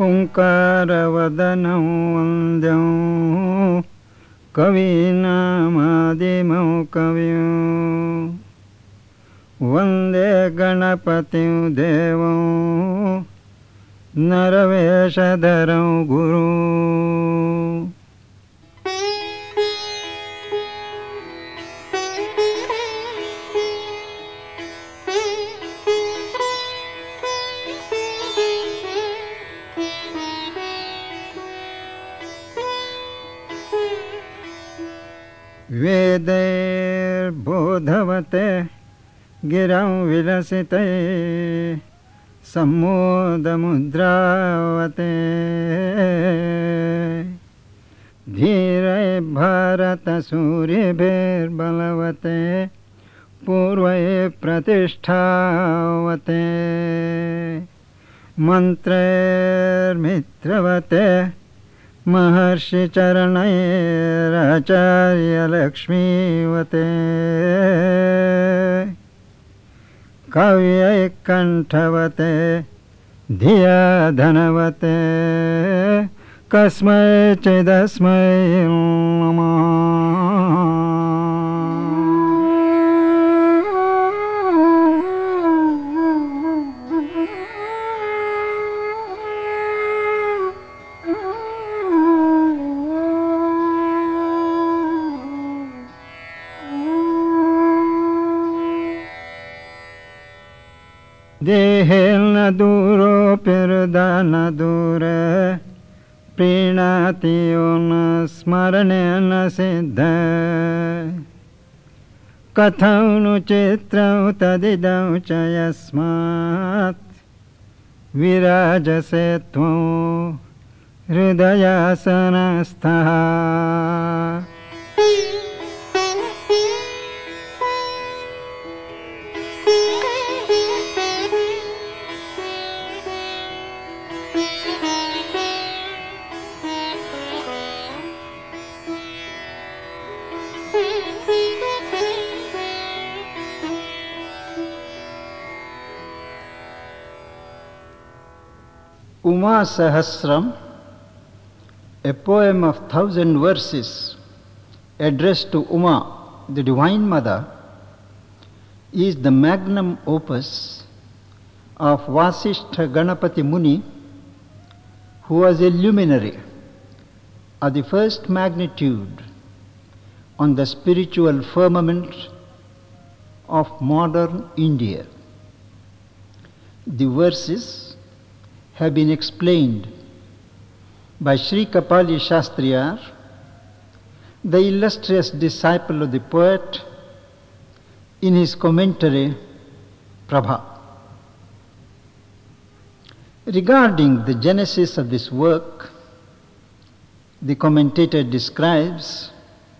ओङ्कारवदनं वन्द्यं कवीनामादिमौ कविं वन्दे गणपतिं देवं नरवेषधरं गुरुं. वेदैर्बोधवते गिरं विलसिते सम्मोदमुद्रावते धीरै भारतसूर्यभिर्बलवते पूर्वै प्रतिष्ठावते मन्त्रैर्मित्रवते महर्षिचरणैराचार्यलक्ष्मीवते कव्यै कण्ठवते धिया धनवते कस्मैचिदस्मै नमः. देहेन दूरोऽपिर्दान दूरे प्रीणाति यो न स्मरणेन सिद्ध कथं नु चित्रं तदिदं च यस्मात् विराजसे त्वं हृदयासनस्थः. Uma Sahasram, a poem of 1,000 verses addressed to Uma, the Divine Mother, is the magnum opus of Vasishtha Ganapati Muni, who was a luminary of the first magnitude on the spiritual firmament of modern India. The verses have been explained by Sri Kapali Shastriyar, the illustrious disciple of the poet, in his commentary Prabha. Regarding the genesis of this work, the commentator describes,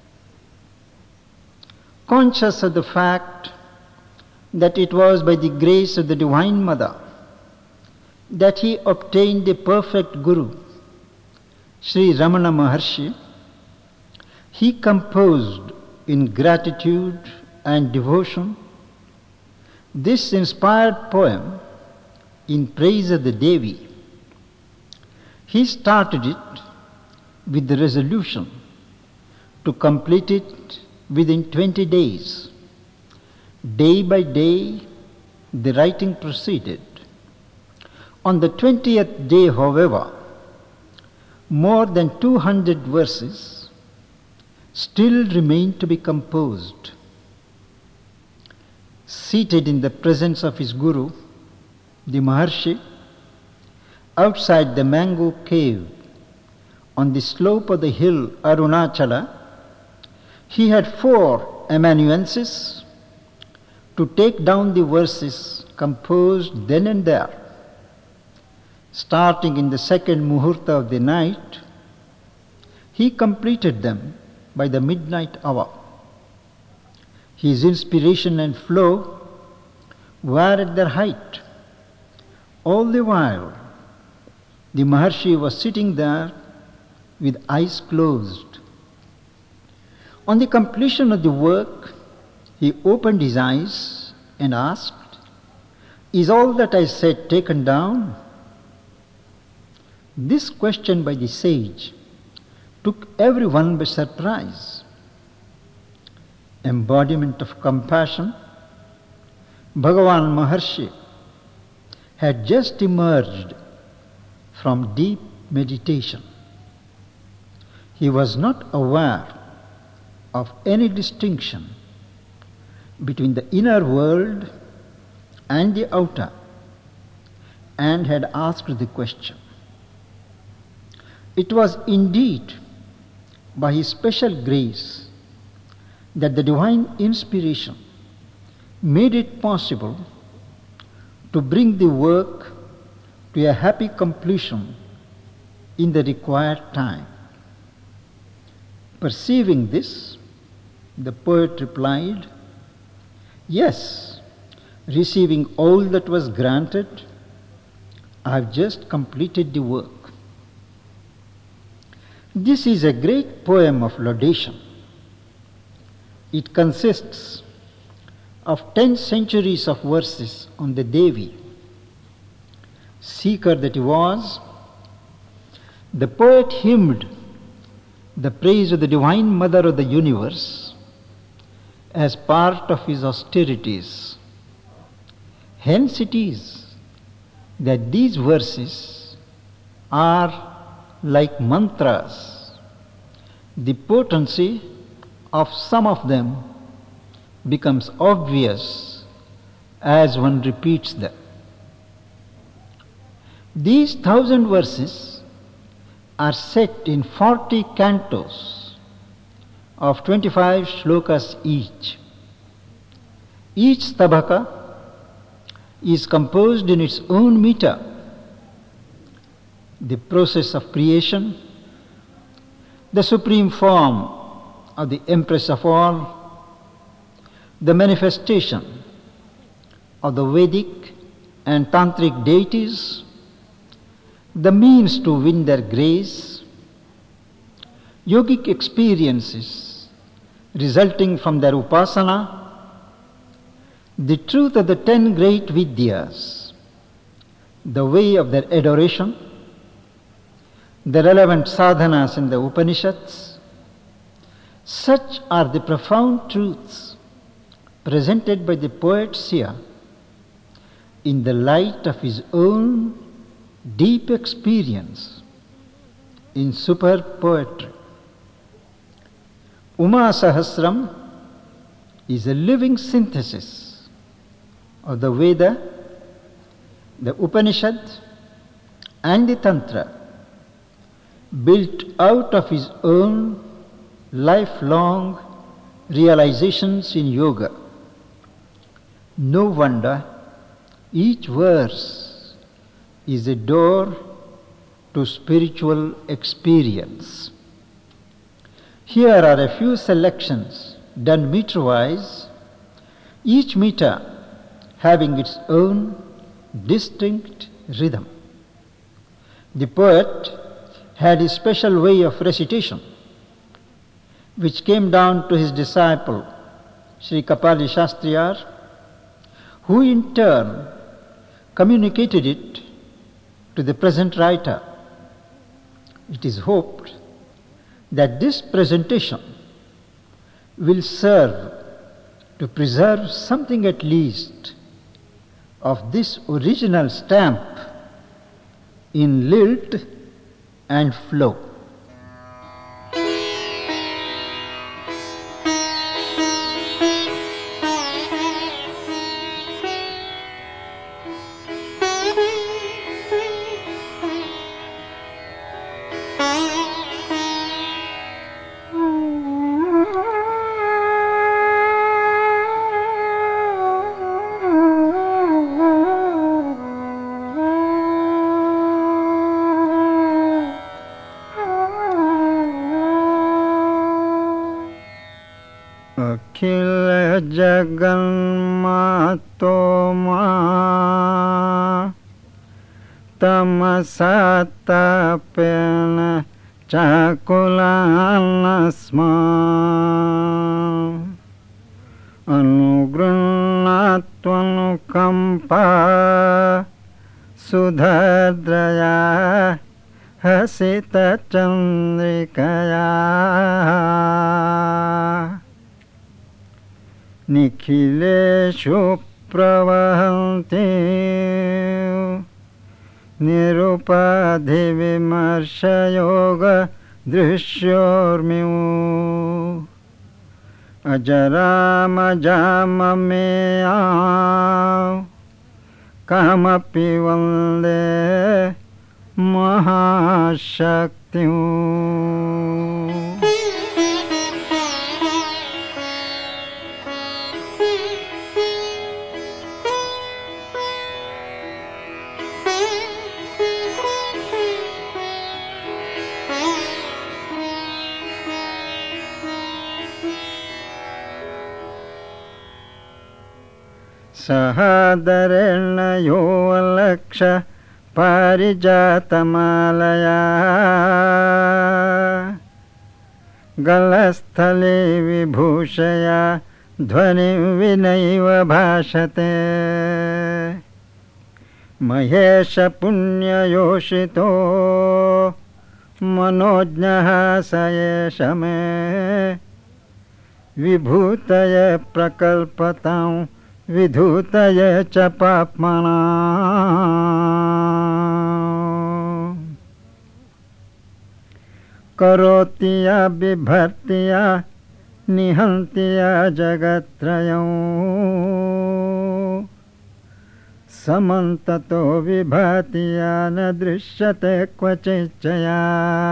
conscious of the fact that it was by the grace of the Divine Mother that he obtained the perfect Guru, Sri Ramana Maharshi, he composed in gratitude and devotion this inspired poem in praise of the Devi. He started it with the resolution to complete it within 20 days. Day by day, the writing proceeded. On the 20th day, however, more than 200 verses still remained to be composed. Seated in the presence of his Guru, the Maharshi, outside the mango cave on the slope of the hill Arunachala, he had 4 amanuenses to take down the verses composed then and there. Starting in the second muhurta of the night, he completed them by the midnight hour. His inspiration and flow were at their height. All the while, the Maharshi was sitting there with eyes closed. On the completion of the work, he opened his eyes and asked, "Is all that I said taken down?" This question by the sage took everyone by surprise. Embodiment of compassion, Bhagavan Maharshi had just emerged from deep meditation. He was not aware of any distinction between the inner world and the outer, and had asked the question. It was indeed by his special grace that the divine inspiration made it possible to bring the work to a happy completion in the required time. Perceiving this, the poet replied, "Yes, receiving all that was granted, I have just completed the work." This is a great poem of laudation. It consists of 10 centuries of verses on the Devi. Seeker that he was, the poet hymned the praise of the Divine Mother of the universe as part of his austerities. Hence it is that these verses are like mantras. The potency of some of them becomes obvious as one repeats them. These 1,000 verses are set in 40 cantos of 25 shlokas each. Each stabhaka is composed in its own meter. The process of creation, the supreme form of the Empress of all, the manifestation of the Vedic and Tantric deities, the means to win their grace, yogic experiences resulting from their upasana, the truth of the 10 great Vidyas, the way of their adoration, the relevant sadhanas in the Upanishads. Such are the profound truths presented by the poet seer in the light of his own deep experience in superb poetry. Uma Sahasram is a living synthesis of the Veda, the Upanishad, and the Tantra, built out of his own lifelong realizations in yoga. No wonder each verse is a door to spiritual experience. Here are a few selections done meter-wise, each meter having its own distinct rhythm. The poet had a special way of recitation, which came down to his disciple, Sri Kapali Shastriyar, who in turn communicated it to the present writer. It is hoped that this presentation will serve to preserve something at least of this original stamp in lilt and flow. Akhil Jaganmato Ma Tamasata Pena Chakulanasma Anugrunatvanukampa Sudhadraya विलसितचन्द्रिकया निखिलेषु प्रवहन्ति निरुपाधिविमर्शयोगदृश्योर्म्यू अजरामजाममेया कमपि वन्दे महाशक्तिम्। सहदरेण यो अलक्ष पारिजातमालया गलस्थले विभूषया ध्वनिं विनैव भाषते महेश पुण्ययोषितो मनोज्ञः स एष मे विभूतय प्रकल्पतां विधूतय च पाप्मना करोति या बिभर्ति या निहन्ति या जगत्त्रयं समन्ततो विभाति या न दृश्यते क्वचिच्चया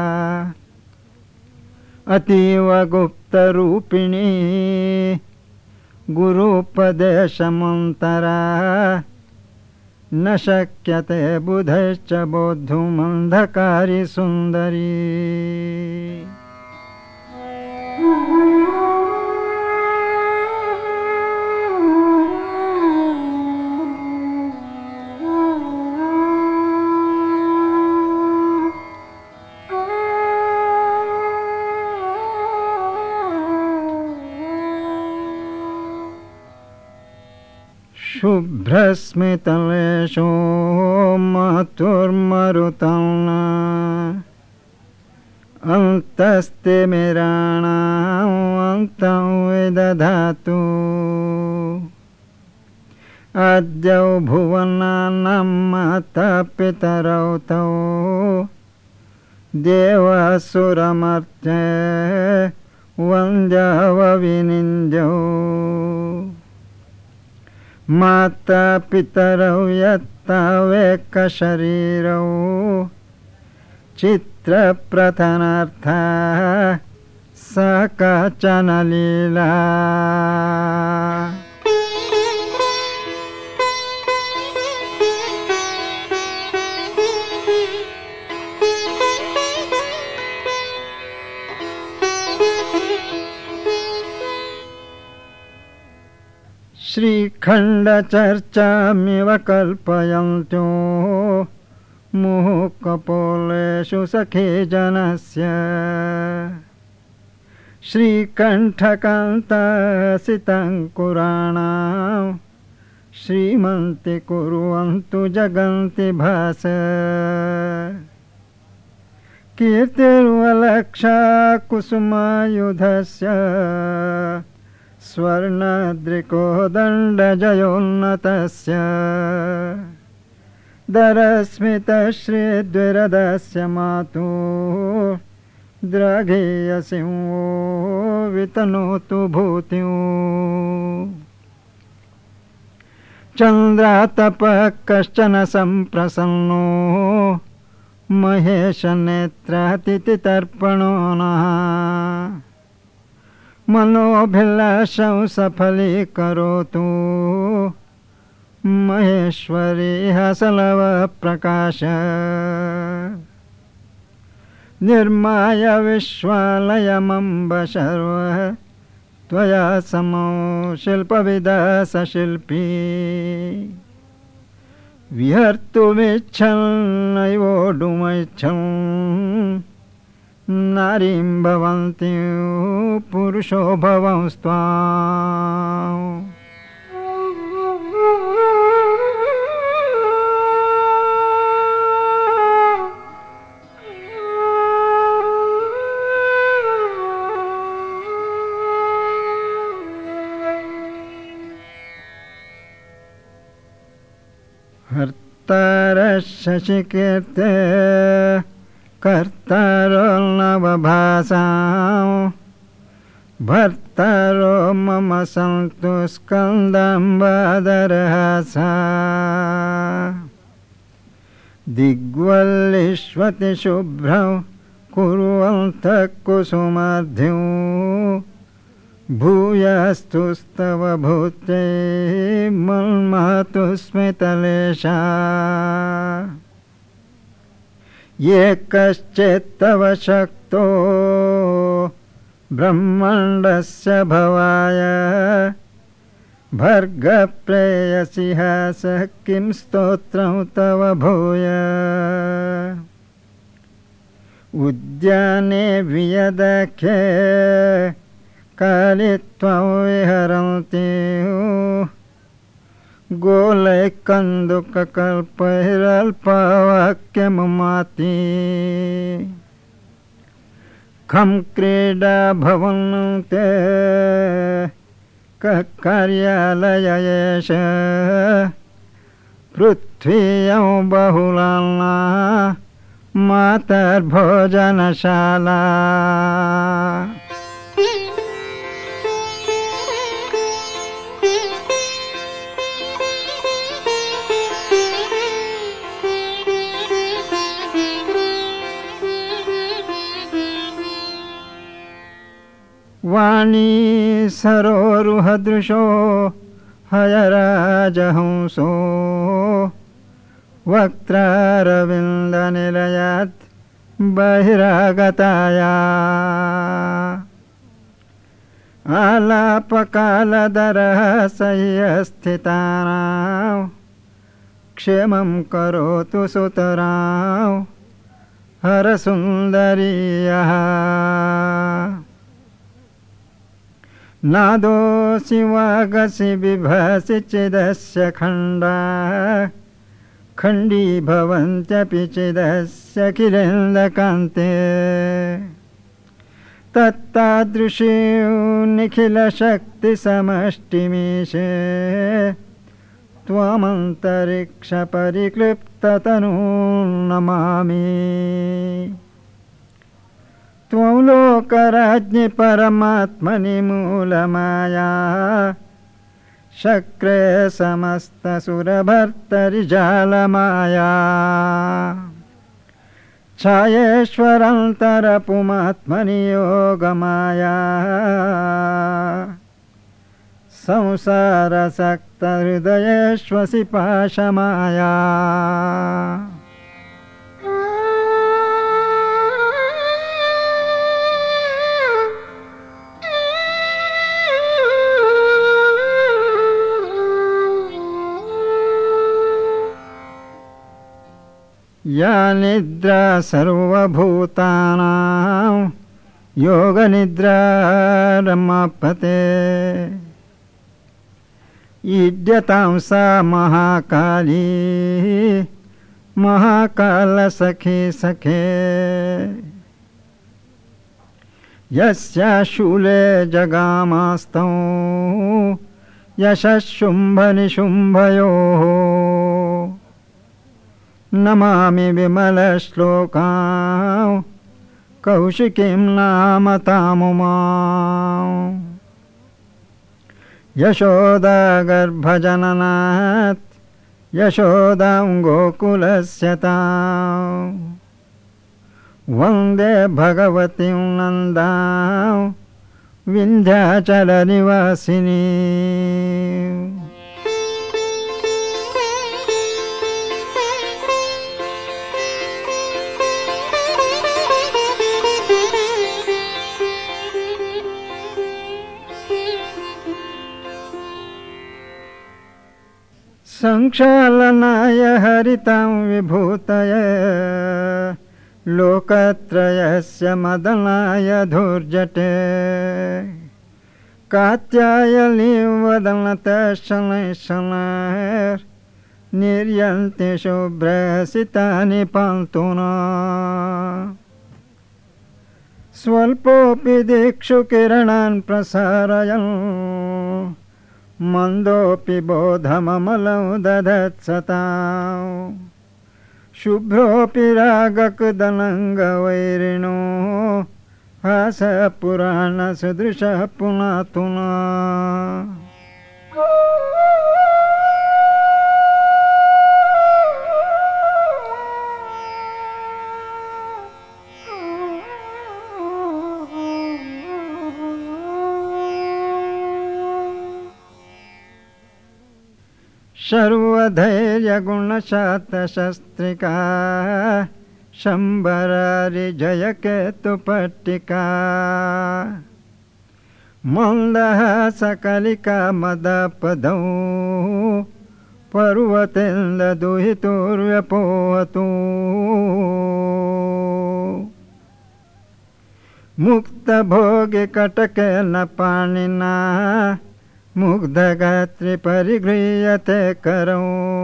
अतीव गुप्तरूपिणी गुरूपदेशमन्तरा न शक्यते बुधैश्च बोद्धुमन्धकारी सुन्दरी। शुभ्रस्मितलेशो मातुर्मरुतं अन्तस्तिमिराणाम् अन्तं विदधातु आद्यौ भुवनानां माता पितरौ तौ देवासुरमर्त्ये वन्द्यवविनिन्द्यौ माता पितरौ यत्तावेकशरीरौ चित्रप्रथनार्था सा काचन लीला। श्रीखण्डचर्चामिव कल्पयन्त्यो मुहुकपोलेषु सखे जनस्य श्रीकण्ठकान्तासितङ्कुराणां श्रीमन्ति कुर्वन्तु जगन्ति भास कीर्तिर्वलक्षा कुसुमायुधस्य स्वर्णद्रिको दण्डजयोन्नतस्य दरस्मितश्रीद्विरदस्य मातुः द्राघेयसिंहो वितनोतु भूतिं चन्द्रातपः कश्चन सम्प्रसन्नो महेशनेत्रातिथितर्पणो नः मनोभिलाषं सफलीकरोतु महेश्वरी हसलवप्रकाश निर्माय विश्वालयमम्ब शर्वः त्वया समो शिल्पविदः शिल्पी विहर्तुमिच्छन्नैवोढुमिच्छन् नारीं भवन्ति पुरुषो भवंस्त्वाम्। भर्तारः शशिकीर्ते कर्तारोर्नवभासां भर्तारो मम सन्तु स्कन्दाम्बादरहासा दिग्वल्लिष्वति शुभ्रं कुर्वन्तः कुसुमार्ध्यं भूयास्तुस्तव भूत्यै मन्महतु स्मितलेशा ये कश्चित्तव शक्तो ब्रह्माण्डस्य भवाय भर्गप्रेयसि हासः किं स्तोत्रं तव भूय उद्याने वियदख्ये काले त्वं विहरन्ति गोलैकन्दुककल्पैरल्पवाक्यमुमाति खं क्रीडा भवन्ते कः कार्यालय एष पृथ्व्यां बहुलाल्ना मातर्भोजनशाला वाणी सरोरुहदृशो हयराजहंसो वक्त्रारविन्दनिलयात् बहिरागताया आलापकालदरः सह्यस्थितानां क्षेमं करोतु सुतरां हरसुन्दरीयः नादोऽसि वागसि बिभसि चिदस्य खण्डा खण्डीभवन्त्यपि चिदस्य किलेन्दकान्ते तत्तादृशी निखिलशक्तिसमष्टिमीशे त्वमन्तरिक्षपरिक्लिप्ततनूं नमामि त्वं लोकराज्ञि परमात्मनि मूलमाया शक्रे समस्तसुरभर्तरि जालमाया छायेश्वरन्तरपुमात्मनि योगमाया संसारसक्तहृदयेष्वसि पाशमाया या निद्रा सर्वभूतानां योगनिद्रा रमापते ईड्यतां सा महाकाली महाकालसखे सखे यस्या शूले जगामास्तौ यशःशुम्भनिशुम्भयोः नमामि विमलश्लोकां कौशिकीं नाम तामुमां यशोदागर्भजननात् यशोदां गोकुलस्य तां वन्दे भगवतीं नन्दां विन्ध्याचलनिवासिनी संक्षालनाय हरितां विभूतये लोकत्रयस्य मदनाय धूर्जटे कात्यायनी वदनतः शनैः शनैर्निर्यन्ति शुभ्रसितानि पान्तुना स्वल्पोऽपि दिक्षु किरणान् प्रसारयन् मन्दोऽपि बोधममलं दधत्सतां शुभ्रोऽपि रागकदनङ्गवैरिणो हासपुराणसदृशः पुनातुना सर्वधैर्यगुणशातशस्त्रिका शम्बरारिजयकेतुपट्टिका मन्दः सकलिका मदपदौ पर्वतेन्दुहितुर्व्यपोहतु मुक्तभोगिकटकेन पाणिना मुग्धगात्रिपरिगृह्यते करौ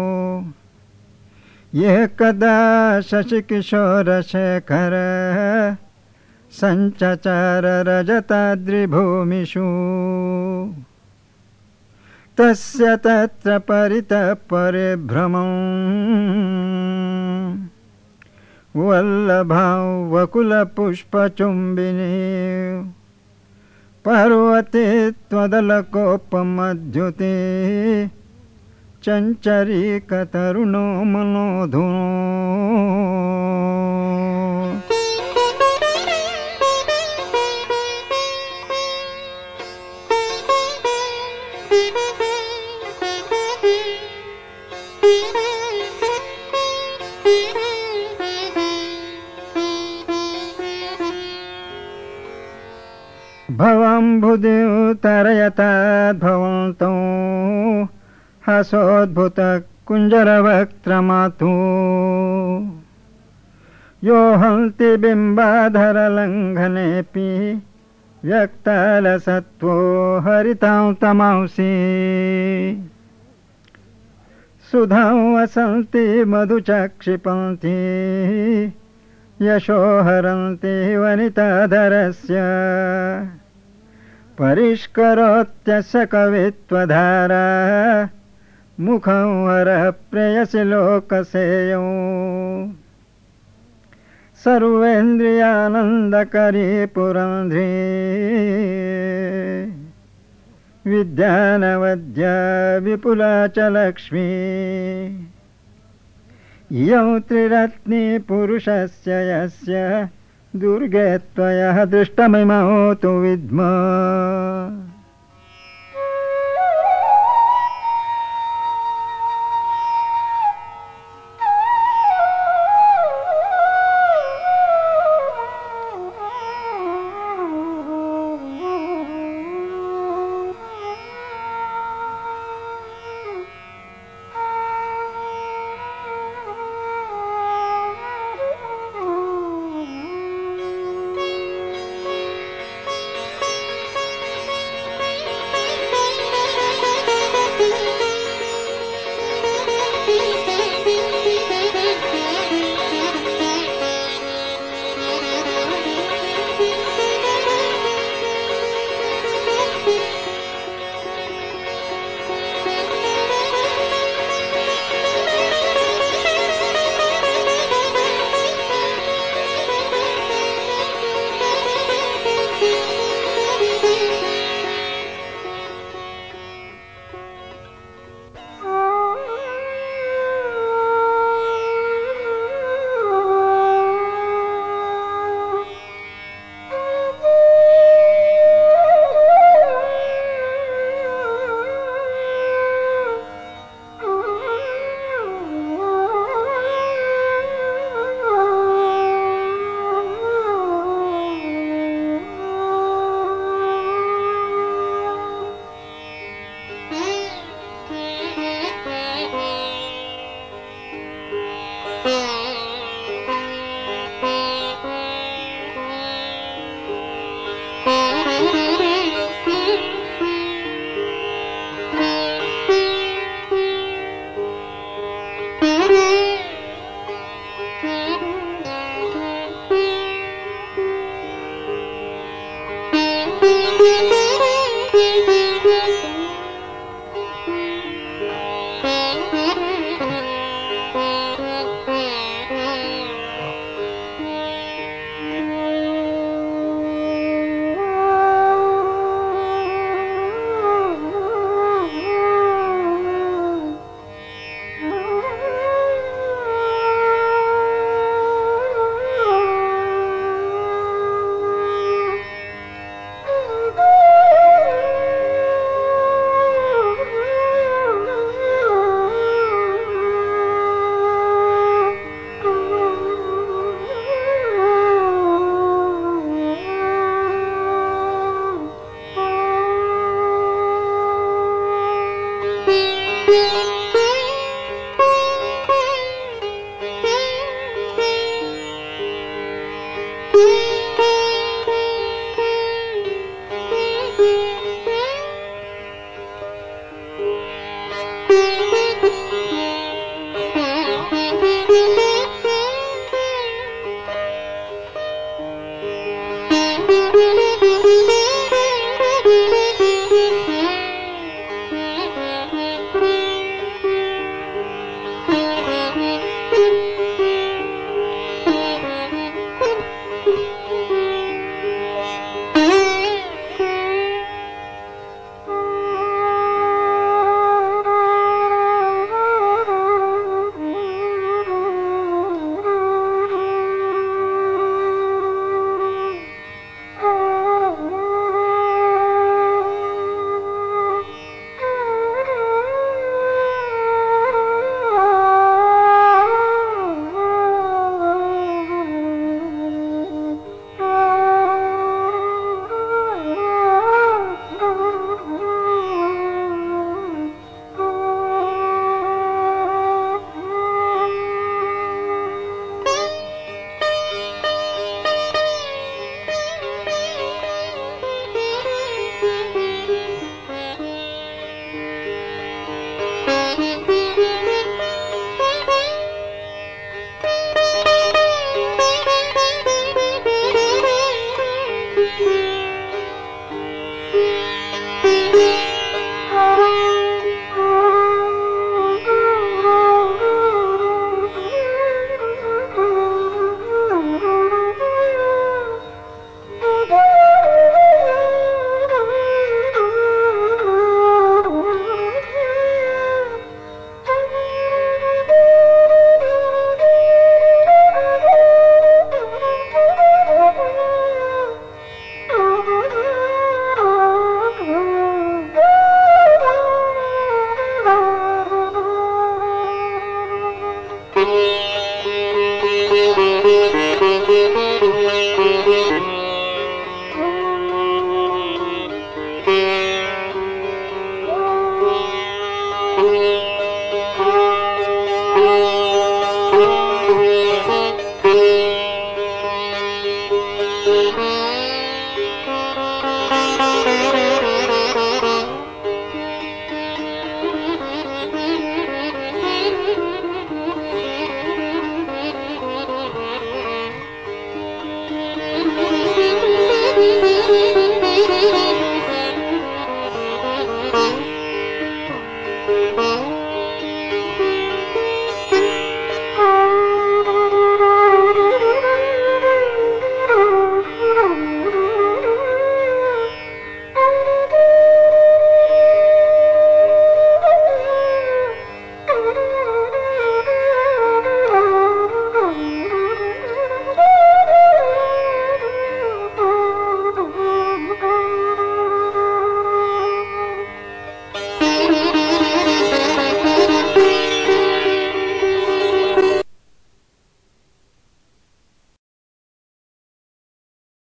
एकदा शशिकिशोरशेखर सञ्चचार रजताद्रिभूमिषु तस्य तत्र परितः परिभ्रमं वल्लभां वकुलपुष्पचुम्बिनी पर्वते त्वदलकोपमद्युते चञ्चरीकतरुणो मनोधुनो भवाम्बुधितरयताद्भवन्तौ हसोद्भुतकुञ्जरवक्त्रमातु यो हन्ति बिम्बाधरलङ्घनेऽपि व्यक्तालसत्त्वो हरितां तमांसि सुधां वसन्ति मधुचक्षिपन्ति यशो हरन्ति वनिताधरस्य परिष्करोत्यस्य कवित्वधारा मुखं वरः प्रेयसि लोकसेयौ सर्वेन्द्रियानन्दकरी पुरन्ध्री विद्यानवद्या विपुला च लक्ष्मी इयं त्रिरत्नी पुरुषस्य यस्य दुर्गे त्वया दृष्टमिमौ तु विद्म